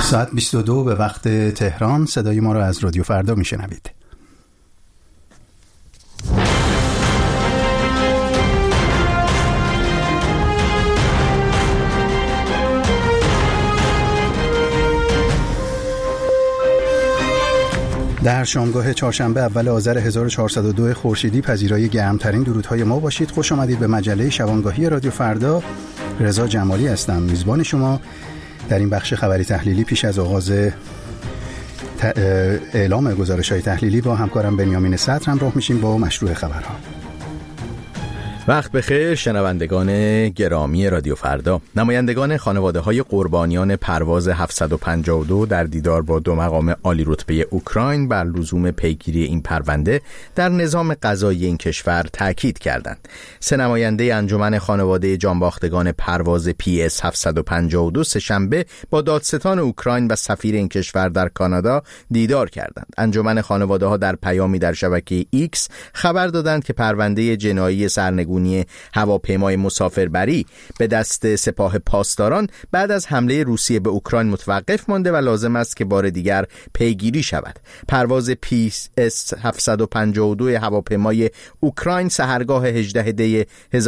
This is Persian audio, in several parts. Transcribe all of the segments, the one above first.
ساعت 22 به وقت تهران. صدای ما را از رادیو فردا میشنوید. در شامگاه چهارشنبه اول آذر 1402 خورشیدی پذیرای گرمترین درودهای ما باشید. خوش آمدید به مجله شبانگاهی رادیو فردا. رضا جمالی هستم، میزبان شما در این بخش خبری تحلیلی. پیش از آغاز اعلام گزارش‌های تحلیلی با همکارم بنیامین صدر همراه میشیم با مشروع خبرها. وقت بخیر شنوندگان گرامی رادیو فردا. نمایندگان خانواده‌های قربانیان پرواز 752 در دیدار با دو مقام عالی رتبه اوکراین بر لزوم پیگیری این پرونده در نظام قضایی این کشور تاکید کردند. سه نماینده انجمن خانواده جانباختگان پرواز PS 752 سه‌شنبه با دادستان اوکراین و سفیر این کشور در کانادا دیدار کردند. انجمن خانواده‌ها در پیامی در شبکه ایکس خبر دادند که پرونده جنایی سرنگونی هواپیمای مسافربری به دست سپاه پاسداران بعد از حمله روسیه به اوکراین متوقف مانده و لازم است که بار دیگر پیگیری شود. پرواز PS 752 هواپیمای اوکراین سحرگاه 18 دی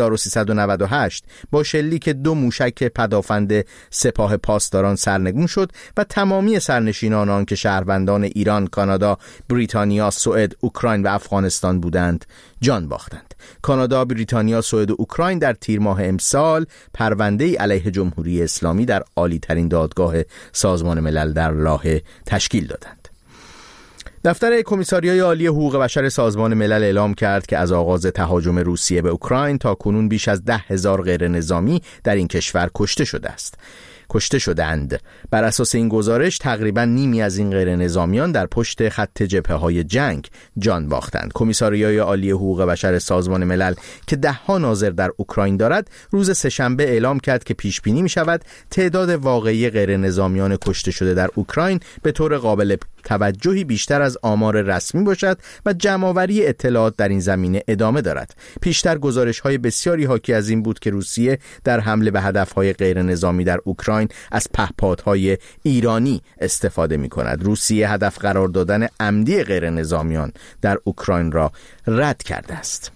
1398 با شلیک دو موشک پدافند سپاه پاسداران سرنگون شد و تمامی سرنشینان آن که شهروندان ایران، کانادا، بریتانیا، سوئد، اوکراین و افغانستان بودند جان باختند. کانادا، بریتانیا، سوئد و اوکراین در تیر ماه امسال پرونده‌ای علیه جمهوری اسلامی در عالی ترین دادگاه سازمان ملل در لاهه تشکیل دادند. دفتر کمیساریای عالی حقوق بشر سازمان ملل اعلام کرد که از آغاز تهاجم روسیه به اوکراین تا کنون بیش از 10,000 غیر نظامی در این کشور کشته شدند. بر اساس این گزارش تقریبا نیمی از این غیر نظامیان در پشت خط جبهه‌های جنگ جان باختند. کمیساریای عالی حقوق بشر سازمان ملل که 10 ناظر در اوکراین دارد روز سه‌شنبه اعلام کرد که پیش بینی می‌شود تعداد واقعی غیر نظامیان کشته شده در اوکراین به طور قابل توجهی بیشتر از آمار رسمی باشد و جمع‌آوری اطلاعات در این زمینه ادامه دارد. پیشتر گزارش‌های بسیاری حاکی از این بود که روسیه در حمله به هدف‌های غیر نظامی در اوکراین از پهپادهای ایرانی استفاده می‌کند. روسیه هدف قرار دادن عمدی غیر نظامیان در اوکراین را رد کرده است.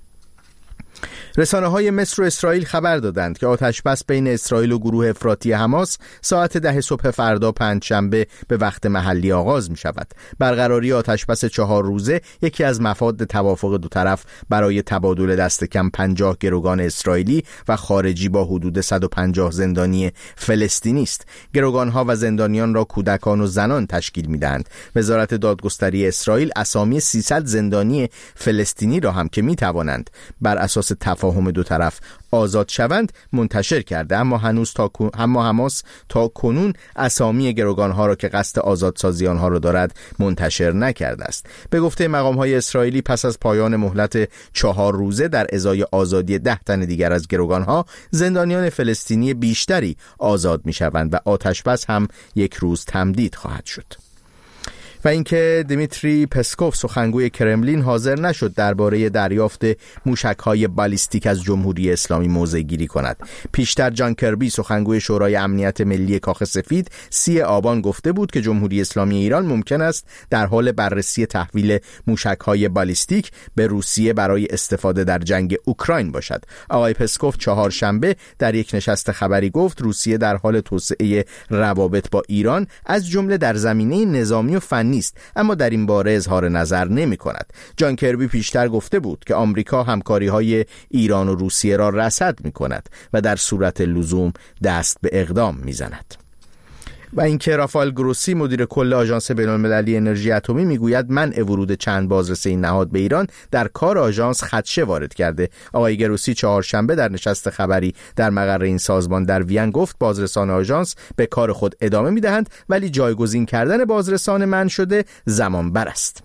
رسانه‌های مصر و اسرائیل خبر دادند که آتش‌بس بین اسرائیل و گروه افراطی حماس ساعت 10 صبح فردا پنجشنبه به وقت محلی آغاز می‌شود. برقراری آتش‌بس 4 روزه یکی از مفاد توافق دو طرف برای تبادل دست کم 50 گروگان اسرائیلی و خارجی با حدود 150 زندانی فلسطینی است. گروگان‌ها و زندانیان را کودکان و زنان تشکیل می‌دهند. وزارت دادگستری اسرائیل اسامی 300 زندانی فلسطینی را هم که می‌توانند بر اساس تفاهم دو طرف آزاد شوند منتشر کرده، اما حماس تا کنون اسامی گروگان‌ها را که قصد آزادسازی آنها را دارد منتشر نکرده است. به گفته مقام‌های اسرائیلی پس از پایان مهلت 4 روزه در ازای آزادی 10 تن دیگر از گروگان‌ها، زندانیان فلسطینی بیشتری آزاد می‌شوند و آتش‌بس هم 1 روز تمدید خواهد شد. و اینکه دیمیتری پسکوف سخنگوی کرملین حاضر نشد درباره دریافت موشک‌های بالیستیک از جمهوری اسلامی موضع گیری کند. پیشتر جان کربی سخنگوی شورای امنیت ملی کاخ سفید 30 آبان گفته بود که جمهوری اسلامی ایران ممکن است در حال بررسی تحویل موشک‌های بالیستیک به روسیه برای استفاده در جنگ اوکراین باشد. آقای پسکوف چهارشنبه در یک نشست خبری گفت روسیه در حال توسعه روابط با ایران از جمله در زمینه نظامی و فنی نیست، اما در این باره اظهار نظر نمی کند. جان کربی پیشتر گفته بود که آمریکا همکاری‌های ایران و روسیه را رصد می کند و در صورت لزوم دست به اقدام می زند. و اینکه رافائل گروسی مدیر کل آژانس بین‌المللی انرژی اتمی میگوید منع ورود چند بازرس این نهاد به ایران در کار آژانس خدشه وارد کرده. آقای گروسی چهارشنبه در نشست خبری در مقر این سازمان در وین گفت بازرسان آژانس به کار خود ادامه میدهند ولی جایگزین کردن بازرسان منع شده زمان بر است.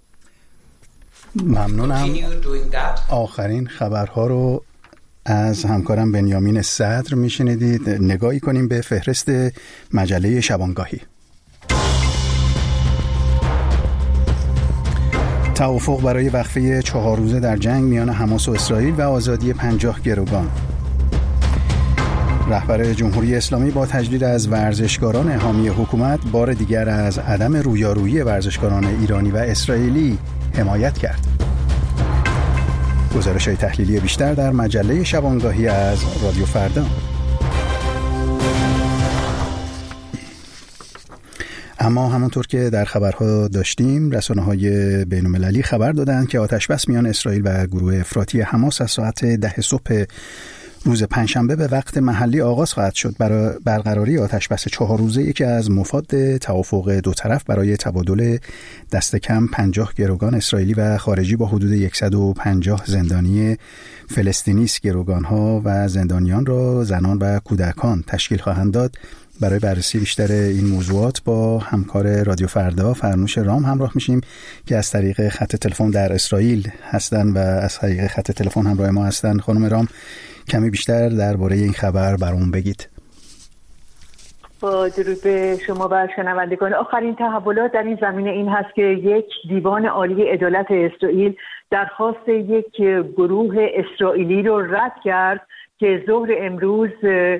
ممنونم. آخرین خبرها رو از همکارم بنیامین صدر میشنیدید. نگاهی کنیم به فهرست مجله شبانگاهی. توافق برای وقفه 4 روزه در جنگ میان حماس و اسرائیل و آزادی 50 گروگان. رهبر جمهوری اسلامی با تجدید از ورزشکاران حامی حکومت بار دیگر از عدم رویارویی ورزشکاران ایرانی و اسرائیلی حمایت کرد. گزارش‌های تحلیلی بیشتر در مجله شبانگاهی از رادیو فردا. اما همونطور که در خبرها داشتیم، رسانه‌های بین‌المللی خبر دادند که آتش‌بس میان اسرائیل و گروه افراطی حماس از ساعت 10 صبح روز پنجشنبه به وقت محلی آغاز خواهد شد. برای برقراری آتش‌بس 4 روزه‌ای که از مفاد توافق دو طرف برای تبادل دست کم 50 گروگان اسرائیلی و خارجی با حدود 150 زندانی فلسطینی است. گروگان‌ها و زندانیان را زنان و کودکان تشکیل خواهند داد. برای بررسی بیشتر این موضوعات با همکار رادیو فردا فرنوش رام همراه میشیم که از طریق خط تلفن در اسرائیل هستن و از طریق خط تلفن همراه ما هستن. خانم رام، کمی بیشتر درباره این خبر برامون بگید. با درود به شما و شنوندگان، آخرین تحولات در این زمینه این هست که یک دیوان عالی عدالت اسرائیل درخواست یک گروه اسرائیلی رو رد کرد که ظهر امروز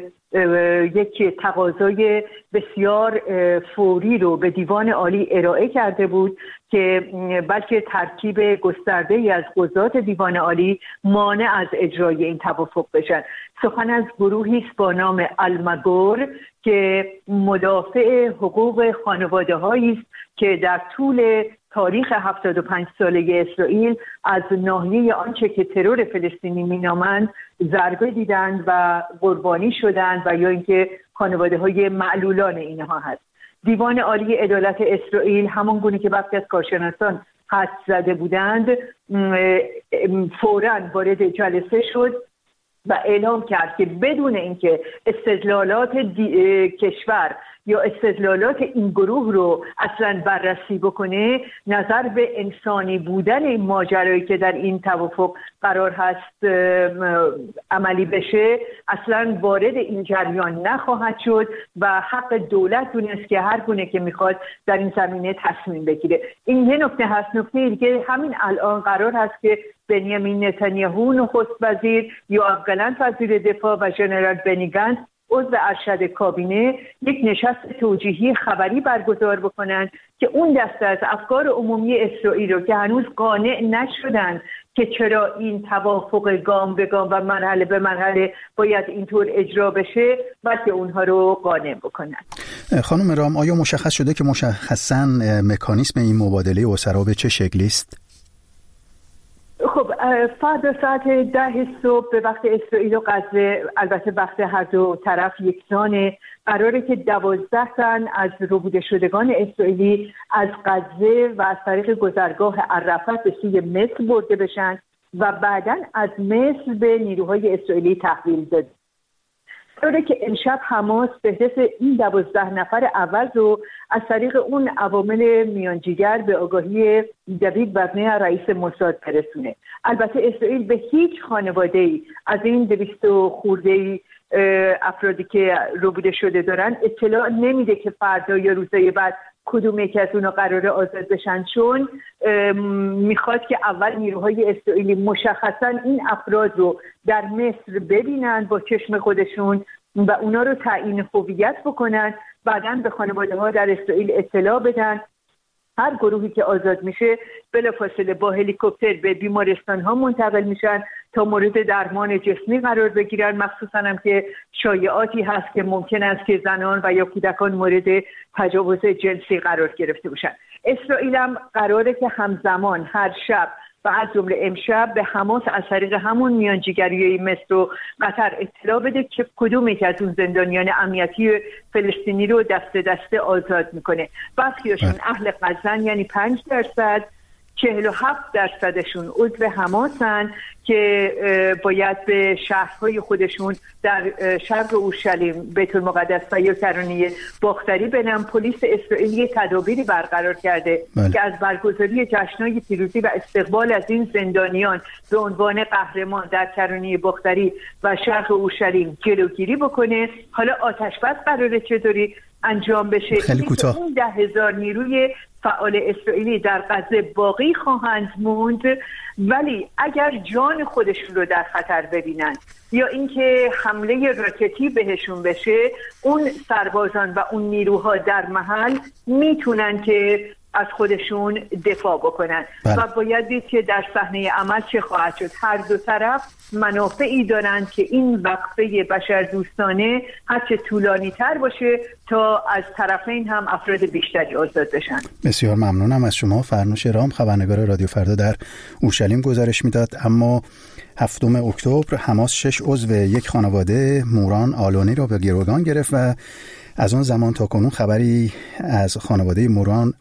یک تقاضای بسیار فوری رو به دیوان عالی ارائه کرده بود که بلکه ترکیب گسترده‌ای از قضات دیوان عالی مانع از اجرای این توافق بشن. سخن از گروهی است با نام المگور که مدافع حقوق خانواده‌هایی است که در طول تاریخ 75 ساله اسرائیل از ناحیه آنچه که ترور فلسطینی مینامند ضربه دیدند و قربانی شدند و یا اینکه خانواده‌های معلولان اینها هست. دیوان عالی عدالت اسرائیل همان گونه که وقتی از کارشناسان حدس زده بودند فوراً وارد جلسه شد و اعلام کرد که بدون اینکه استدلالات کشور یا استدلالات این گروه رو اصلا بررسی بکنه، نظر به انسانی بودن این ماجرایی که در این توافق قرار هست عملی بشه اصلا وارد این جریان نخواهد شد و حق دولت دونست که هر گونه که میخواد در این زمینه تصمیم بگیره. این یه نکته هست. نکته دیگه همین الان قرار هست که بنیامین نتانیاهو نخست وزیر، یوآف گالانت وزیر دفاع و ژنرال بنی گنتس عضو ارشد کابینه یک نشست توجیهی خبری برگزار بکنند که اون دسته از افکار عمومی اسرائیل رو که هنوز قانع نشدن که چرا این توافق گام به گام و مرحله به مرحله باید اینطور اجرا بشه، بلکه اونها رو قانع بکنن. خانم رام، آیا مشخص شده که مشخصاً مکانیسم این مبادله اسرا به چه شکلی است؟ خب فردا ساعت 10 صبح به وقت اسرائیل و غزه، البته وقت هر دو طرف یکسانه، قراره که 12 تن از ربوده شدگان اسرائیلی از غزه و از طریق گذرگاه عرفات به سوی مصر برده بشن و بعداً از مصر به نیروهای اسرائیلی تحویل داده. قراره که امشب حماس فهرست این 12 نفر اول رو از طریق اون عوامل میانجیگر به آگاهی دوید برنه رئیس موساد برسونه. البته اسرائیل به هیچ خانواده‌ای از این 200 خورده‌ای افرادی که ربوده شده دارن اطلاع نمیده که فردا یا روزهای بعد کدوم یکی از اونا قراره آزاد بشن، چون میخواد که اول نیروهای اسرائیلی مشخصا این افراد رو در مصر ببینن با چشم خودشون و اونا رو تعیین هویت بکنن، بعداً به خانواده ها در اسرائیل اطلاع بدن. هر گروهی که آزاد میشه بلافاصله با هلیکوپتر به بیمارستان ها منتقل میشن تا مورد درمان جسمی قرار بگیرن، مخصوصا هم که شایعاتی هست که ممکن است که زنان و یا کودکان مورد تجاوز جنسی قرار گرفته باشن. اسرائیل هم قراره که همزمان هر شب و از جمله امشب به حماس از طریق همون میانجیگری مصر و قطر اطلاع بده که کدوم یک از اون زندانیان امنیتی فلسطینی رو دست دسته آزاد میکنه. بقیه‌شون اهل غزه‌ن، یعنی 5%، 47%شون عضو حماسن که باید به شهرهای خودشون در شرق اورشلیم، بیت المقدس و یا کرانه باختری برن. پلیس اسرائیلی تدابیری برقرار کرده که از برگزاری جشن‌های پیروزی و استقبال از این زندانیان به عنوان قهرمان در کرانه باختری و شرق اورشلیم جلوگیری بکنه. حالا آتش‌بس قراره چطوری انجام بشه. خیلی کوتاه. این 10,000 نیروی فعال اسرائیلی در غزه باقی خواهند موند، ولی اگر جان خودشون رو در خطر ببینن یا اینکه حمله راکتی بهشون بشه، اون سربازان و اون نیروها در محل میتونن که از خودشون دفاع بکنن. و باید دید که در صحنه عمل چه خواهد شد. هر دو طرف منافعی دارند که این وقفه بشردوستانه هرچه طولانی تر باشه تا از طرفین هم افراد بیشتری آزاد بشن. بسیار ممنونم از شما. فرنوش رام، خبرنگار رادیو فردا در اورشلیم گزارش میداد. اما 7 اکتبر حماس 6 عضو یک خانواده موران آلونی را به گروگان گرفت و از اون زمان تا کنون خبری از خانواده موران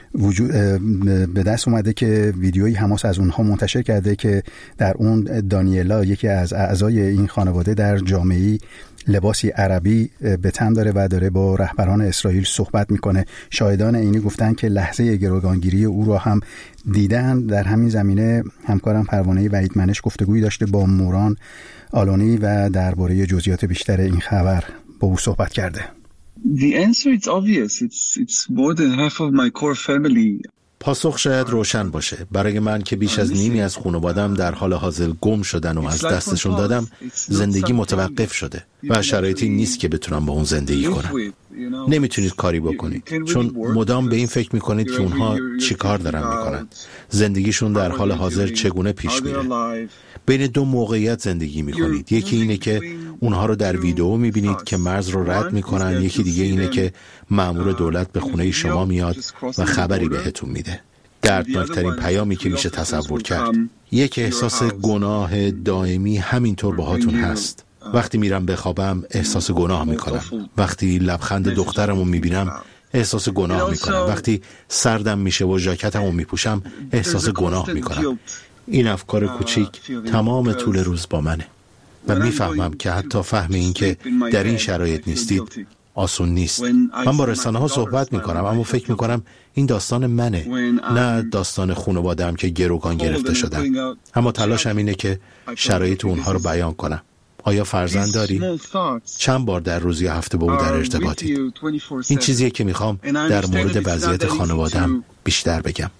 به دست اومده که ویدیویی حماس از اونها منتشر کرده که در اون دانیلا، یکی از اعضای این خانواده، در جامعه‌ای لباسی عربی به تن داره و داره با رهبران اسرائیل صحبت میکنه. شاهدان عینی گفتن که لحظه گروگانگیری او را هم دیدن. در همین زمینه همکارم پروانه وحید منش گفتگویی داشته با موران آلونی و درباره جزئیات بیشتر این خبر با او صحبت کرده. The answer is obvious. It's more than half of my core family. پاسخ شاید روشن باشه. برای من که بیش از نیمی از خانواده‌ام در حال حاضر گم شدن و از دستشون دادم، زندگی متوقف شده و شرایطی نیست که بتونم با اون زندگی کنم. نمیتونید کاری بکنید چون مدام به این فکر میکنید که اونها چی کار دارن میکنن، زندگیشون در حال حاضر چگونه پیش میره. بین دو موقعیت زندگی میکنید. یکی اینه که اونها رو در ویدیو میبینید که مرز رو رد میکنن، یکی دیگه اینه که مأمور دولت به خونه شما میاد و خبری بهتون میده. دردناکترین پیامی که میشه تصور کرد. یک احساس گناه دائمی همینطور باهاتون هست. وقتی میرم بخوابم احساس گناه میکنم. وقتی لبخند دخترمو میبینم احساس گناه میکنم. وقتی سردم میشه و ژاکتمو میپوشم احساس گناه میکنم. این افکار کوچیک تمام طول روز با منه و میفهمم که حتی فهم این که در این شرایط نیستید آسون نیست. من با رسانه ها صحبت میکنم اما فکر میکنم این داستان منه، نه داستان خانواده‌ام که گروگان گرفته شدن. اما تلاشم اینه که شرایط اونها رو بیان کنم. آیا فرزند داری؟ چند بار در روز یا هفته با او در ارتباطی؟ این چیزیه که میخوام در مورد وضعیت خانواده‌ام بیشتر بگم.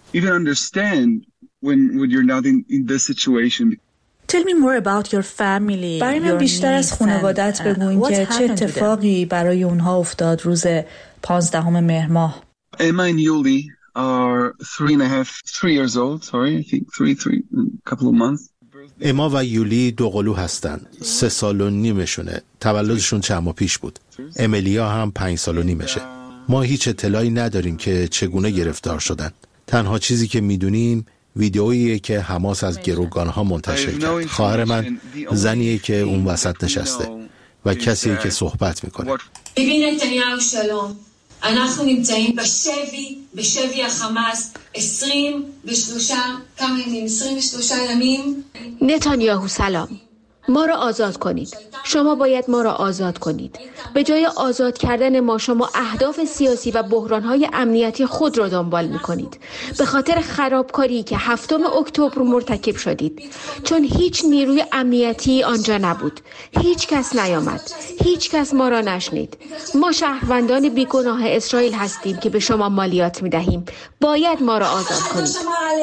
Tell me more about your family. برای من بیشتر از خانوادت بگوین که چه اتفاقی برای اونها افتاد روز 15 مهر ماه. Emma and Yuli are 3 years old. Sorry, I think 3 a couple of months. اما و یولی 2 قلو هستن. 3 سال و نیمشونه. تولدشون چند ماه پیش بود. املیا هم 5 سال و نیمشه. ما هیچ اطلاعی نداریم که چگونه گرفتار شدن. تنها چیزی که میدونیم ویدئویی که حماس از گروگانها منتشر کرد. خواهر من زنیه که اون وسط نشسته و کسیه که صحبت میکنه. ببین نتانیاهو سلام. אנחנו נמצאים בשבי החמאס 23 כמה ימים 23 ימים. نتانیاهو سلام. ما را آزاد کنید. شما باید ما را آزاد کنید. به جای آزاد کردن ما شما اهداف سیاسی و بحران‌های امنیتی خود را دنبال می‌کنید. به خاطر خرابکاری که 7 اکتبر مرتکب شدید. چون هیچ نیروی امنیتی آنجا نبود. هیچ کس نیامد. هیچ کس ما را نشنید. ما شهروندان بیگناه اسرائیل هستیم که به شما مالیات می‌دهیم. باید ما را آزاد کنید.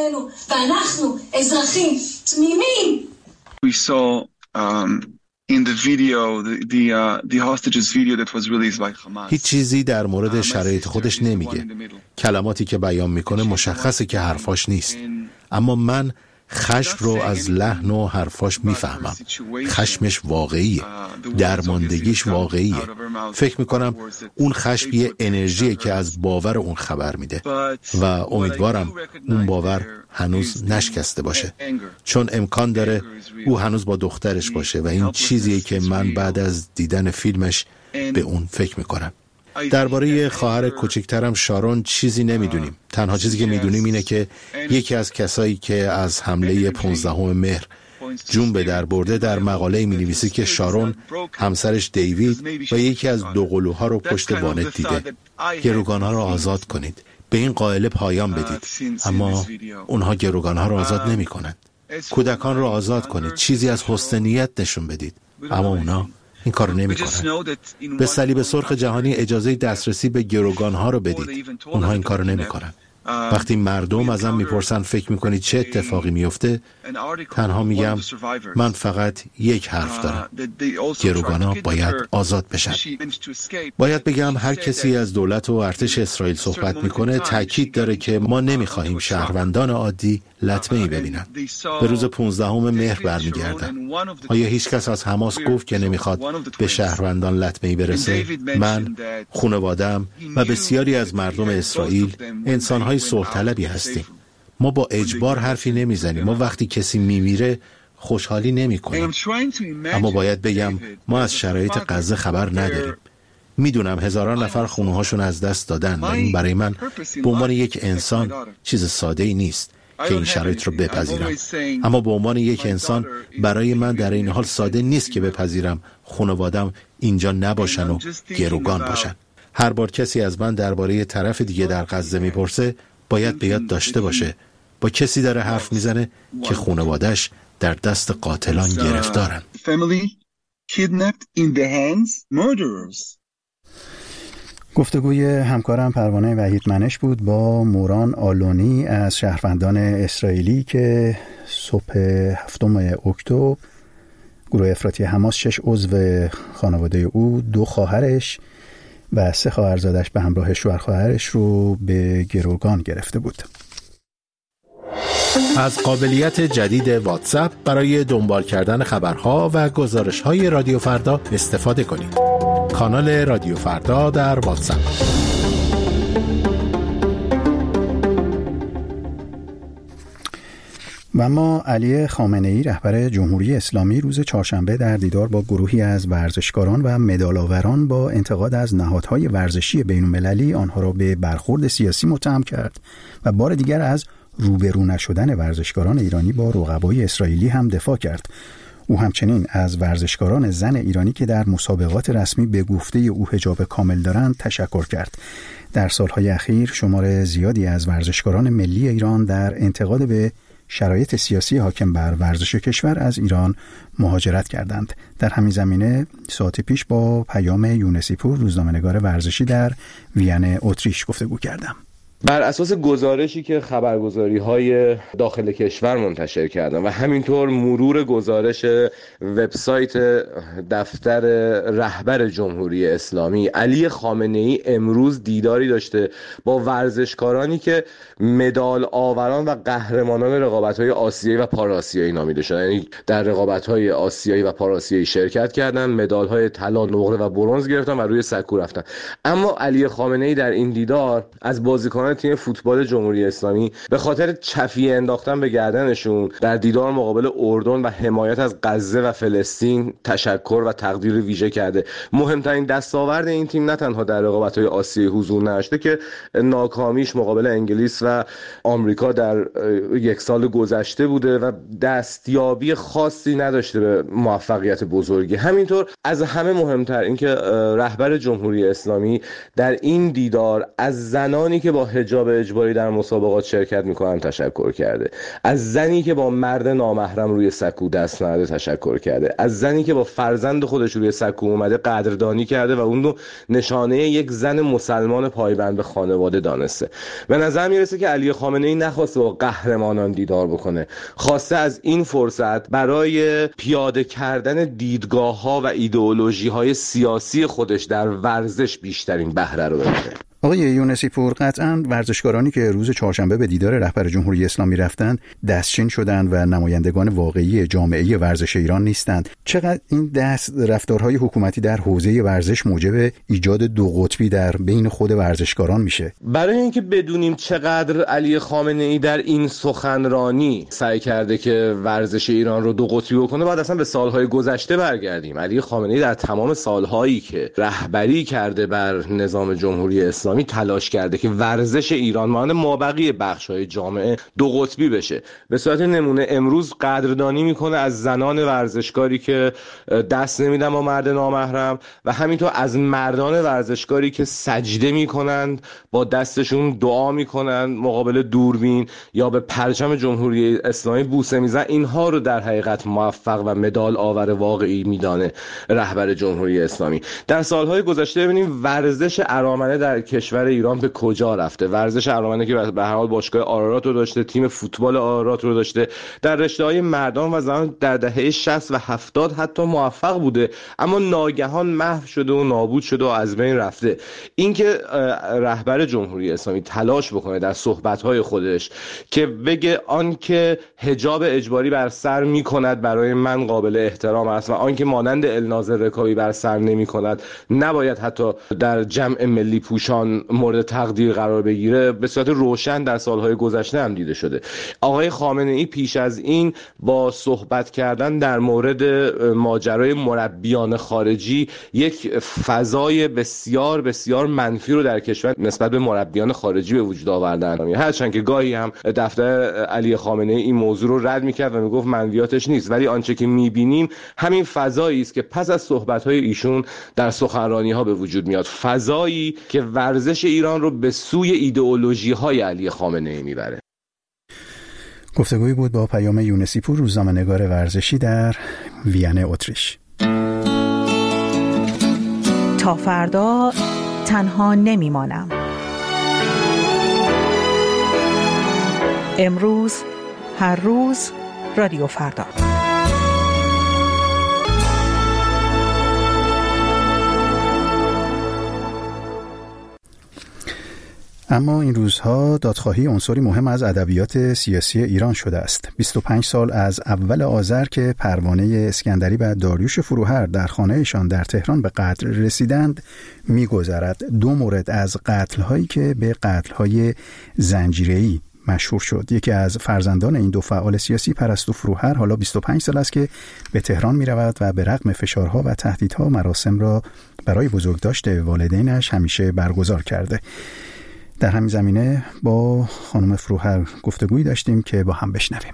We saw in the video the hostages video that was released by Hamas. هیچ چیزی در مورد شرایط خودش نمیگه. کلماتی که بیان میکنه مشخصه که حرفاش نیست. اما من خشم رو از لحن و حرفاش میفهمم. خشمش واقعیه. درماندگیش واقعیه. فکر میکنم اون خشم یه انرژیه که از باور اون خبر میده و امیدوارم اون باور هنوز نشکسته باشه، چون امکان داره او هنوز با دخترش باشه و این چیزیه که من بعد از دیدن فیلمش به اون فکر میکنم. درباره خواهر کوچکترم شارون چیزی نمیدونیم. تنها چیزی که میدونیم اینه که یکی از کسایی که از حمله 15 مهر جون به در برده در مقاله می‌نویسه که شارون همسرش دیوید و یکی از 2 قلوها رو پشت وانت دیده. گروگان‌ها رو آزاد کنید. به این قائله پایان بدید. اما اونها گروگان‌ها رو آزاد نمی‌کنند. کودکان رو آزاد کنید. چیزی از حسن نیت نشون بدید. اما اونا این کارو نمیکنن. به صلیب سرخ جهانی اجازه دسترسی به گروگان‌ها رو بدید. اونها این کارو نمیکنن. وقتی مردم ازم میپرسن فکر میکنید چه اتفاقی میفته، تنها میگم من فقط یک حرف دارم: گروگانا باید آزاد بشن. باید بگم هر کسی از دولت و ارتش اسرائیل صحبت میکنه تاکید داره که ما نمیخواهیم شهروندان عادی لطمه‌ای ببینن. به روز 15 مهر برمیگردن. آیا هیچ کس از حماس گفت که نمیخواد به شهروندان لطمه‌ای برسه؟ من، خانواده‌ام و بسیاری از مردم اسرائیل انسان‌های صلح طلبی هستیم. ما با اجبار حرفی نمیزنیم. ما وقتی کسی میمیره خوشحالی نمی کنیم. اما باید بگم ما از شرایط غزه خبر نداریم. میدونم هزاران نفر خونه‌هاشون از دست دادن و این برای من به عنوان یک انسان چیز ساده‌ای نیست که این شرایط رو بپذیرم. اما به عنوان یک انسان برای من در این حال ساده نیست که بپذیرم خانواده‌ام اینجا نباشن و گروگان باشن. هر بار کسی از من درباره طرف دیگه در غزه میپرسه باید به یاد داشته باشه با کسی داره حرف میزنه که خانواده‌اش در دست قاتلان گرفتارن. گفتگوی همکارم پروانه وحید منش بود با موران آلونی از شهروندان اسرائیلی که صبح 7 اکتبر گروه افراطی حماس 6 عضو خانواده او، 2 خواهرش و 3 خواهرزادش به همراه شوهر خواهرش رو به گروگان گرفته بود. از قابلیت جدید واتساپ برای دنبال کردن خبرها و گزارش‌های رادیو فردا استفاده کنید. کانال رادیو فردا در واتساپ. و اما علی خامنه‌ای رهبر جمهوری اسلامی روز چهارشنبه در دیدار با گروهی از ورزشکاران و مدال‌آوران با انتقاد از نهادهای ورزشی بین‌المللی آنها را به برخورد سیاسی متهم کرد و بار دیگر از روبرو نشدن ورزشکاران ایرانی با رقبای اسرائیلی هم دفاع کرد. او همچنین از ورزشکاران زن ایرانی که در مسابقات رسمی به گفته او حجاب کامل دارند تشکر کرد. در سالهای اخیر شمار زیادی از ورزشکاران ملی ایران در انتقاد به شرایط سیاسی حاکم بر ورزش کشور از ایران مهاجرت کردند. در همین زمینه ساعتی پیش با پیام یونسی پور، روزنامه‌نگار ورزشی در وین اتریش گفتگو کردم. بر اساس گزارشی که خبرگزاری‌های داخل کشور منتشر کردن و همینطور مرور گزارش وبسایت دفتر رهبر جمهوری اسلامی، علی خامنه‌ای امروز دیداری داشته با ورزشکارانی که مدال آوران و قهرمانان رقابت‌های آسیایی و پاراسیایی نامیده شدن. یعنی در رقابت‌های آسیایی و پاراسیایی شرکت کردن، مدال‌های طلا، نقره و برنز گرفتن و روی سکو رفتن. اما علی خامنه‌ای در این دیدار از بازیکنان تیم فوتبال جمهوری اسلامی به خاطر چفیه انداختن به گردنشون در دیدار مقابل اردن و حمایت از غزه و فلسطین تشکر و تقدیر ویژه کرده. مهمترین دستاورد این تیم نه تنها در رقابت‌های آسیایی حضور نداشته که ناکامیش مقابل انگلیس و آمریکا در یک سال گذشته بوده و دستیابی خاصی نداشته به موفقیت بزرگی. همینطور از همه مهمتر اینکه رهبر جمهوری اسلامی در این دیدار از زنانی که با حجاب اجباری در مسابقات شرکت میکنن تشکر کرده، از زنی که با مرد نامحرم روی سکو دست نهاده تشکر کرده، از زنی که با فرزند خودش روی سکو اومده قدردانی کرده و اون رو نشانه یک زن مسلمان پایبند به خانواده دانسته. به نظر میرسه که علی خامنه‌ای نخواسته با قهرمانان دیدار بکنه، خواسته از این فرصت برای پیاده کردن دیدگاه‌ها و ایدئولوژی‌های سیاسی خودش در ورزش بیشترین بهره رو ببره. آقای یونسی پور، قطعاً ورزشکارانی که روز چهارشنبه به دیدار رهبر جمهوری اسلامی رفتن دستچین شدند و نمایندگان واقعی جامعه ورزش ایران نیستند. چقدر این رفتارهای حکومتی در حوزه ورزش موجب ایجاد دو قطبی در بین خود ورزشکاران میشه؟ برای اینکه بدونیم چقدر علی خامنه‌ای در این سخنرانی سعی کرده که ورزش ایران رو دو قطبی بکنه، باید اصلا به سالهای گذشته برگردیم. علی خامنه‌ای در تمام سالهایی که رهبری کرده بر نظام جمهوری اسلامی اسلامی تلاش کرده که ورزش ایران مانند مابقی بخش‌های جامعه دو قطبی بشه. به صورت نمونه امروز قدردانی میکنه از زنان ورزشکاری که دست نمیدن با مرد نامحرم و همینطور از مردان ورزشکاری که سجده میکنند، با دستشون دعا میکنند مقابل دوربین یا به پرچم جمهوری اسلامی بوسه میزنن. اینها رو در حقیقت موفق و مدال آور واقعی میدانه رهبر جمهوری اسلامی. در سالهای گذشته ببینیم ورزش ارامنه در کشور ایران به کجا رفته. ورزش ارامنه که به هر حال باشگاه آرارات رو داشته، تیم فوتبال آرارات رو داشته، در رشته‌های مردان و زنان در دهه 60 و 70 حتی موفق بوده، اما ناگهان محو شده و نابود شده و از بین رفته. اینکه رهبر جمهوری اسلامی تلاش بکنه در صحبت‌های خودش که بگه آنکه حجاب اجباری بر سر می‌کند برای من قابل احترام است و آنکه مانند الناظر رکابی بر سر نمی‌کند نباید حتی در جمع ملی پوشان مورد تقدیر قرار بگیره، به صورت روشن در سالهای گذشته هم دیده شده. آقای خامنه‌ای پیش از این با صحبت کردن در مورد ماجرای مربیان خارجی یک فضای بسیار بسیار منفی رو در کشور نسبت به مربیان خارجی به وجود آوردن. هرچند که گاهی هم دفتر علی خامنه‌ای این موضوع رو رد می‌کرد و میگفت منویاتش نیست، ولی آنچه که می‌بینیم همین فضایی است که پس از صحبت‌های ایشون در سخنرانی‌ها به وجود میاد، فضایی که ورزش ایران رو به سوی ایدئولوژی‌های علی خامنه‌ای میبره. گفتگویی بود با پیام یونسی پور، روزنامه‌نگار ورزشی در وین اتریش. تا فردا تنها نمیمانم. امروز، هر روز، رادیو فردا. اما این روزها دادخواهی عنصری مهم از ادبیات سیاسی ایران شده است. 25 سال از اول آذر که پروانه اسکندری و داریوش فروهر در خانه‌شان در تهران به قتل رسیدند می‌گذرد. 2 مورد از قتل‌هایی که به قتل‌های زنجیره‌ای مشهور شد. یکی از فرزندان این 2 فعال سیاسی، پرستو فروهر، حالا 25 سال است که به تهران می‌رود و به رغم فشارها و تهدیدها مراسم را برای بزرگداشت والدینش همیشه برگزار کرده. در همین زمینه با خانم فروهر گفتگویی داشتیم که با هم بشنویم.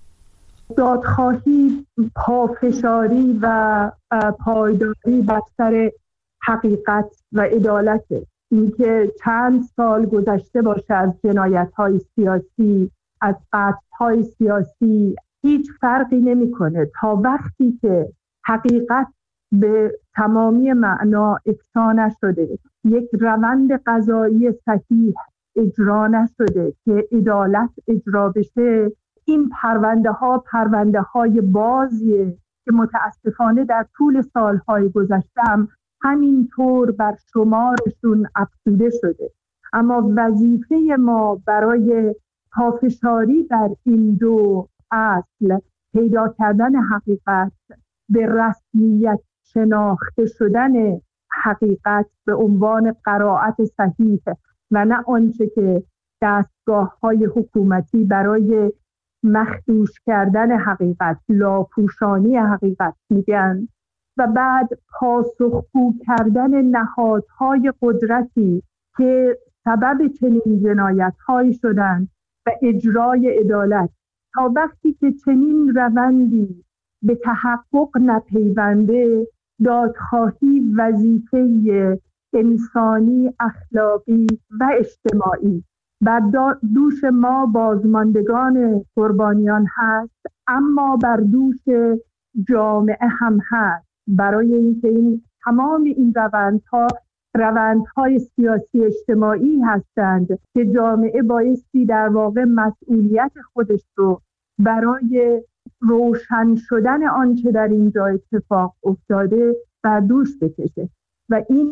دادخواهی پافشاری و پایداری بر سر حقیقت و عدالت، اینکه چند سال گذشته باشه از جنایت‌های سیاسی، از قتل‌های سیاسی، هیچ فرقی نمی‌کنه تا وقتی که حقیقت به تمامی معنا افشا نشده، یک روند قضایی صحیح اجرا نشده که عدالت اجرا بشه، این پرونده های بازیه که متاسفانه در طول سالهای گذشته هم همینطور بر شمارشون افزوده شده. اما وظیفه ما برای پافشاری بر این 2 اصل، پیدا کردن حقیقت، به رسمیت شناخته شدن حقیقت به عنوان قرائت صحیح و نه آنچه که دستگاه‌های حکومتی برای مخدوش کردن حقیقت، لاپوشانی حقیقت میگن، و بعد پاسخگو کردن نهادهای قدرتی که سبب چنین جنایت‌هایی شدند و اجرای عدالت. تا وقتی که چنین روندی به تحقق نپیونده، دادخواهی وظیفه انسانی، اخلاقی و اجتماعی بر دوش ما بازماندگان قربانیان هست، اما بر دوش جامعه هم هست، برای اینکه این تمام این روندهای سیاسی اجتماعی هستند که جامعه بایستی در واقع مسئولیت خودش رو برای روشن شدن آنچه در اینجا اتفاق افتاده بر دوش بکشه. و این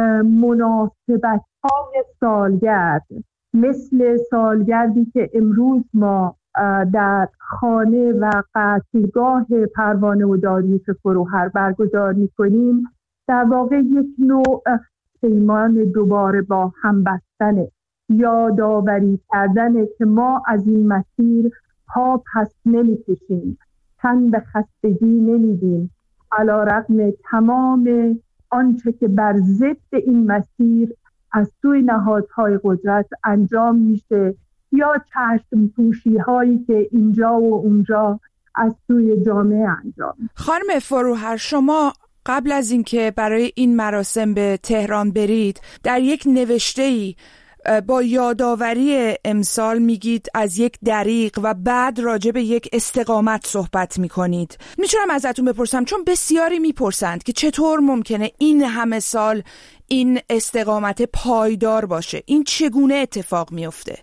مناسبت‌های سالگرد، مثل سالگردی که امروز ما در خانه و قتلگاه پروانه و داریوش فروهر برگزار می‌کنیم، در واقع یک نوع پیمان دوباره با هم بستن، یادآوری کردن که ما از این مسیر پا پس نمی‌کشیم، تن به خستگی نمیدیم، علی‌رغم تمام آنچه که بر ضد این مسیر از سوی نهادهای قدرت انجام میشه یا چشم پوشی هایی که اینجا و اونجا از سوی جامعه انجام. خانم فروهر، شما قبل از اینکه برای این مراسم به تهران برید در یک نوشته‌ای با یادآوری امسال میگید از یک دریغ و بعد راجع به یک استقامت صحبت میکنید. میتونم ازتون بپرسم، چون بسیاری میپرسند که چطور ممکنه این همه سال این استقامت پایدار باشه، این چگونه اتفاق میفته؟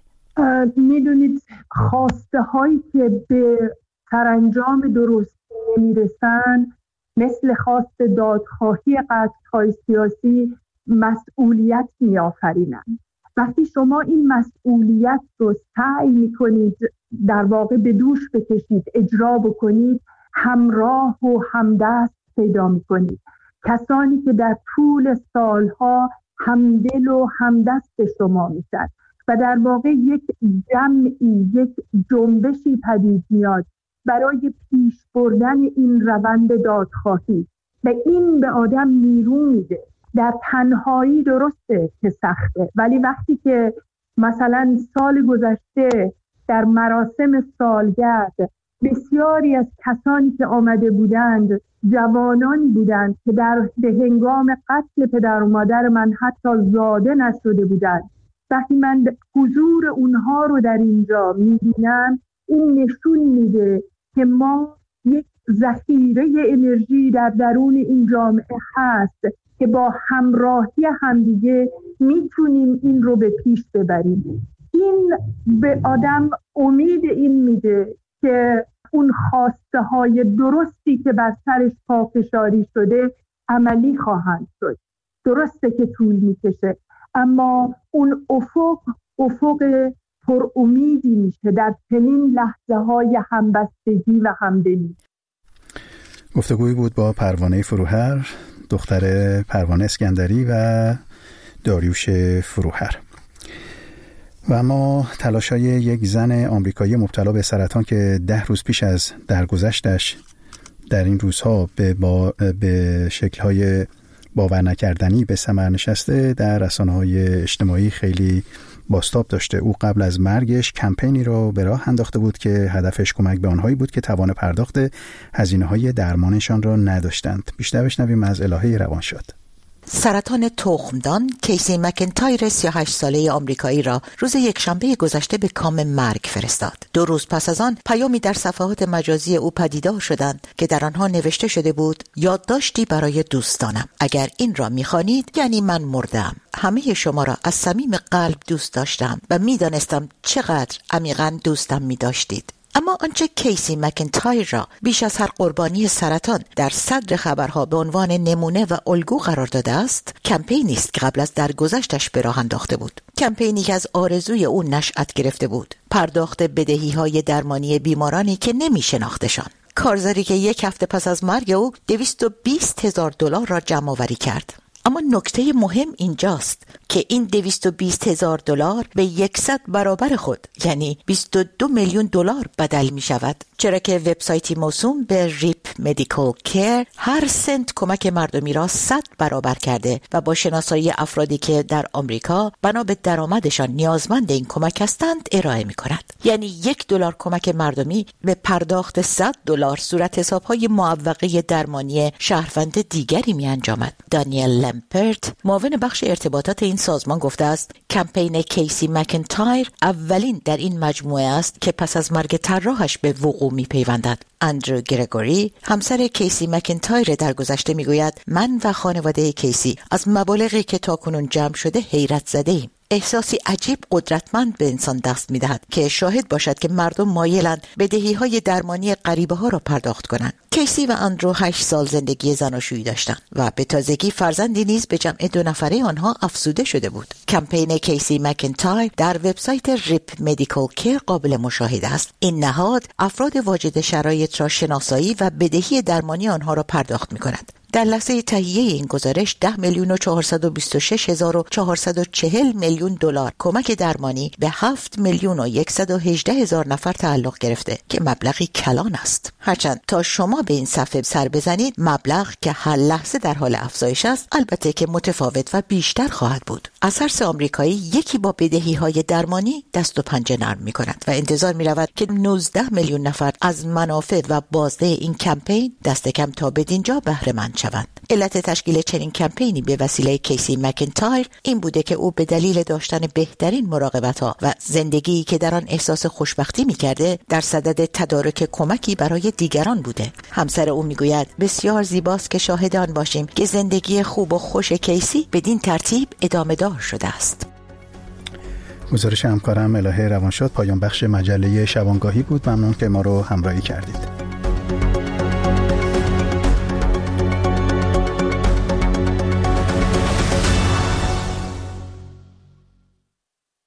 میدونید خواسته هایی که به سرانجام درست نمیرسن مثل خواست دادخواهی قتل‌های سیاسی مسئولیت میآفرینند. وقتی شما این مسئولیت رو سعی میکنید در واقع به دوش بکشید، اجرا بکنید، همراه و همدست پیدا میکنید. کسانی که در طول سالها همدل و همدست شما میشن و در واقع یک جمعی، یک جنبشی پدید میاد برای پیش بردن این روند دادخواهی و این به آدم نیرو میده. در تنهایی درسته که سخته، ولی وقتی که مثلا سال گذشته در مراسم سالگرد بسیاری از کسانی که آمده بودند جوانانی بودند که به هنگام قتل پدر و مادر من حتی زاده نشده بودند، وقتی من حضور اونها رو در اینجا میبینم این نشون میده که ما یک ذخیره انرژی در درون این جامعه هست که با همراهی همدیگه میتونیم این رو به پیش ببریم. این به آدم امید این میده که اون خواسته های درستی که بر سرش پافشاری شده عملی خواهند شد. درسته که طول میکشه، اما اون افق پر امیدی میشه در چنین لحظه های همبستگی و همدلی. گفتگویی بود با پروانه فروهر، دختر پروانه اسکندری و داریوش فروهر. و اما تلاش‌های یک زن آمریکایی مبتلا به سرطان که 10 روز پیش از درگذشتش در این روزها به شکل‌های باور نکردنی به ثمر نشسته، در رسانه‌های اجتماعی خیلی بازتاب داشته. او قبل از مرگش کمپینی را به راه انداخته بود که هدفش کمک به آنهایی بود که توان پرداخت هزینه‌های درمانشان را نداشتند. بیشتر بشنویم از الهه روانشاد. سرطان تخمدان کیسی مکنتایر 38 ساله آمریکایی را روز یکشنبه گذشته به کام مرگ فرستاد. 2 روز پس از آن پیامی در صفحات مجازی او پدیدار شدند که در آنها نوشته شده بود: یادداشتی برای دوستانم. اگر این را می‌خوانید یعنی من مردم. همه شما را از صمیم قلب دوست داشتم و می‌دانستم چقدر عمیقاً دوستم می‌داشتید. اما آنچه کیسی مکنتایر را بیش از هر قربانی سرطان در صدر خبرها به عنوان نمونه و الگو قرار داده است، کمپینی است که قبل از درگذشتش به راه انداخته بود. کمپینی که از آرزوی او نشأت گرفته بود: پرداخت بدهی‌های درمانی بیمارانی که نمی‌شناختشان. کارزاری که 1 هفته پس از مرگ او $220,000 را جمع آوری کرد. اما نکته مهم اینجاست که این $220,000 به 100 برابر خود یعنی $22 میلیون بدل می شود، چرا که وبسایتی موسوم به ریپ مدیکال کیر هر سنت کمک مردمی را 100 برابر کرده و با شناسایی افرادی که در آمریکا بنا به درآمدشان نیازمند این کمک هستند ارائه می کند. یعنی $1 کمک مردمی به پرداخت $100 صورت حساب‌های معوقه درمانی شهروند دیگری می انجامد. دانیل لمپرت، معاون بخش ارتباطات این سازمان، گفته است کمپین کیسی مکنتایر اولین در این مجموعه است که پس از مرگ طراحش به وقوع می پیوندد. اندرو گرگوری، همسر کیسی مکنتایر، در گذشته می گوید: من و خانواده کیسی از مبالغی که تاکنون جمع شده حیرت زده ایم. احساسی عجیب قدرتمند به انسان دست می‌دهد که شاهد باشد که مردم مایلند بدهی‌های درمانی غریبه‌ها را پرداخت کنند. کیسی و اندرو 8 سال زندگی زناشویی داشتند و به تازگی فرزندی نیز به جمع 2 نفره آنها افزوده شده بود. کمپین کیسی مکنتایر در وبسایت ریپ مدیکال کیر قابل مشاهده است. این نهاد افراد واجد شرایط را شناسایی و بدهی درمانی آنها را پرداخت می‌کند. در لحظه تهیه این گزارش 10,426,440 میلیون دلار کمک درمانی به 7,118,000 نفر تعلق گرفته که مبلغی کلان است. هرچند تا شما به این صفحه سر بزنید مبلغ که هر لحظه در حال افزایش است البته که متفاوت و بیشتر خواهد بود. اثرس آمریکایی یکی با بدهی‌های درمانی دست و پنجه نرم می‌کند و انتظار می‌رود که 19 میلیون نفر از منافع و بازده این کمپین دست کم تا بدینجا بهره مند شوند. علت تشکیل چنین کمپینی به وسیله کیسی مکنتایر این بوده که او به دلیل داشتن بهترین مراقبت‌ها و زندگیی که در آن احساس خوشبختی می‌کرده در صدد تدارک کمکی برای دیگران بوده. همسر او می‌گوید بسیار زیباست که شاهد آن باشیم که زندگی خوب و خوش کیسی بدین ترتیب ادامه دار شده است. گزارش همکارم الهه روانشاد پایان بخش مجله شبانگاهی بود. ممنون که ما رو همراهی کردید.